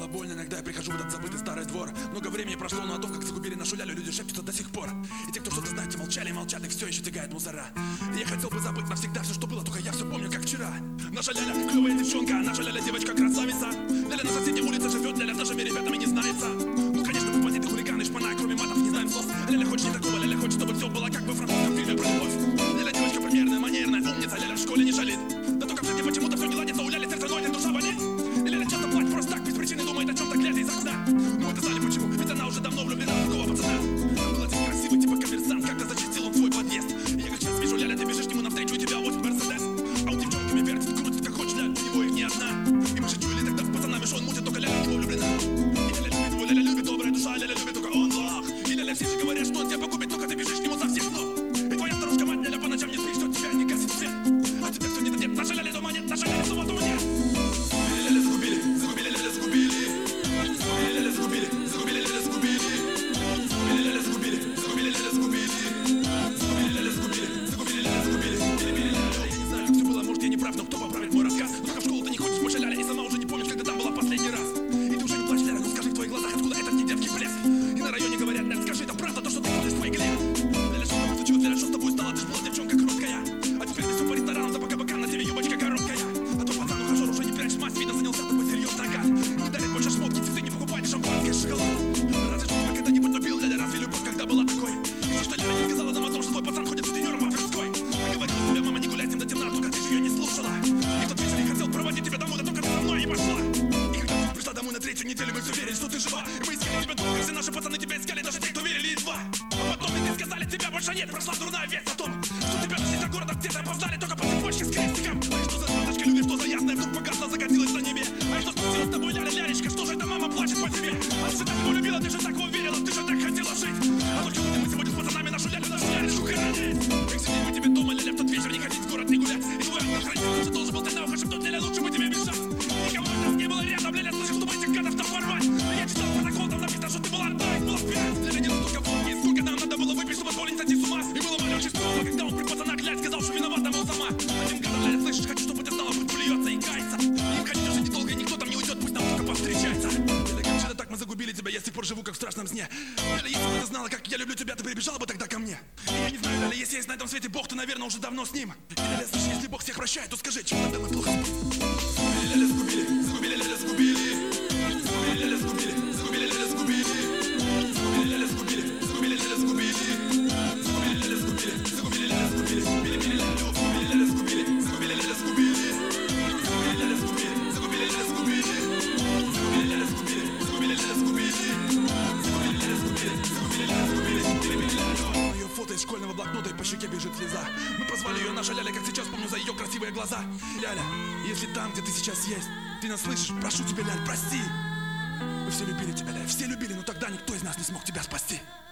было больно, иногда я прихожу в этот забытый старый двор. Много времени прошло, но о том, как загубили нашу лялю, люди шепчутся до сих пор. И те, кто что-то знает, те молчали и молчат, и все еще тягает мусора. И я хотел бы забыть навсегда все, что было, только я все помню, как вчера. Наша ляля клевая девчонка, наша ляля девочка красавица. Ляля на соседней улице живет, ляля с нашими ребятами не знается. Ну конечно, мы бандиты, хулиганы, шпана, кроме матов не знаем слов. Ляля хочет не такого, ляля хочет, чтобы все было как во французском фильме про любовь. Ляля девочка примерная, манерная, умница, ляля в школе не шалит. Да только в жизни почему-то все не ладится, у ляли сердце ноет, душа болит. И ляля часто плачет просто так, без причины думает о чем-то, глядя из окна. Ну это знали почему, ведь она уже давно влюблена в другого пацана. Был один красивый, типа коммерсант, как-то зачистил он твой подъезд. И я как сейчас вижу, ляля, ты бежишь к нему навстречу, у тебя возит Мерседес. А он девчонками вертит, крутит, как хочет, ляля, у него их не одна. И мы же чуяли тогда с пацанами, что он мутит, только ляля в него влюблена. И ляля любит его, ляля любит, добрая душа, ляля любит, только он лох. И ляля все же говорят, что он тебя погубит, только ты бежишь к нему со всех ног. И твоя старушка мать, ляля, по ночам не спишь, что тебя не гасит свет. А тебя все не дадет, наша ляля дома нет, наша ляля дома нет. Ляля загубили, загубили, ляля загубили. Ляля загубили, загубили, ляля загубили. Ляля загубили, загубили, ляля загубили. Ляля загубили, загубили, ляля загубили. Я не знаю, как все было, может я не прав, но кто поправит мой рассказ? Только в школу ты не ходишь больше, ляля, и сама уже не помнишь, когда там была последний раз. И ты уже не плачешь, ляля, ну скажи в твоих глазах, откуда этот недетский блеск. И на районе говорят, ляля, скажи, это правда то, что ты ходишь в твоей гле. Ляля, что с тобой случилось, ляля, что с тобой стало, ты ж была девчонка кроткая. А теперь ты все по ресторанам, да пока на тебе юбочка короткая. А то пацан ухажер уже не прячет мать, видно занялся тобой серьезно, ага. Не дарит больше шмотки, цветы не покупает, шампанское, шоколад. Разве что тебя когда-нибудь любил, ляля, разве любовь когда была такой? И что ляля не сказала нам о том, что твой пацан ходит с сутенером во Тверской. А говорила тебе, мама, не гуляй с ним до темна, только ты же ее не слушала. И в тот вечер я хотел проводить тебя домой, да только ты со мной не пошла. И когда ты пришла домой на третью неделю, мы все верили, что ты жива. И мы искали тебя долго, все наши пацаны тебя искали, даже те, кто верили, едва. А потом мне сказали, тебя больше нет, прошла дурная весть о том, что тебя нашли за городом, где-то опознали только по цепочке с крестиком. А что за звездочка любишь, что за ясная, вдруг погасла, закатилась на небе. А что случилось с тобой, ляля, лялечка, что же это мама плачет по тебе? А ты же так его любила, ты же так его верила, ты же так хотела жить. А только будем мы сегодня с пацанами нашу лялечку хоронить. Как сидеть мы тебе дома, ляля, в тот вечер не ходить в город, не гулять. И твой ангел-хранитель тоже должен был тогда ухо шепнуть, ляля, лучше бы тебе бежать. Никого из нас не было рядом, ляля, слышишь, чтобы этих гадов там порвать. А я читал протокол, там написано, что ты была одна, их было 5. Ляля, не настолько волки, сколько нам надо было выпить, чтобы позволить сойти с ума. И было мое чувство, когда он при пацанах, ляля, сказал, что виновата был сама. Этим гадом, ляля, слышишь, хочу, чтобы ты знала, пусть плюется и кается. Им ходить уже недолго, и никто там не уйдет, пусть нам только повстречается. Ляля, как же так мы загубили тебя, я с тех пор живу, как в страшном сне. Ляля, если бы ты знала, как я люблю тебя, ты прибежала бы тогда ко мне. И я не знаю, Ляля, если есть на этом свете Бог, то, наверное, уже давно с ним. И, Ляля, слышишь, если Бог всех прощает, то скажи, чем тогда мы плохо спим? Ляля, загубили, загубили, ляля, загубили. Ляля, загубили, загубили, ляля, загубили. Ляля, загубили, загубили, ляля, загубили. Ляля, загубили, загубили, ляля, загубили. Ляля, загубили, загубили, ляля, загубили. Ляля, загубили, загубили, ляля, загубили. Ляля, загубили, загубили, ляля, загубили. Ляля, загубили, загубили, ляля, загубили. Мое фото из школьного блокнота, и по щеке бежит слеза. Мы позвали ее наша ляля, как сейчас помню, за ее красивые глаза. Ляля, если там, где ты сейчас есть, ты нас слышишь, прошу тебя, Ляль, прости. Мы все любили тебя, Ляля, все любили, но тогда никто из нас не смог тебя спасти.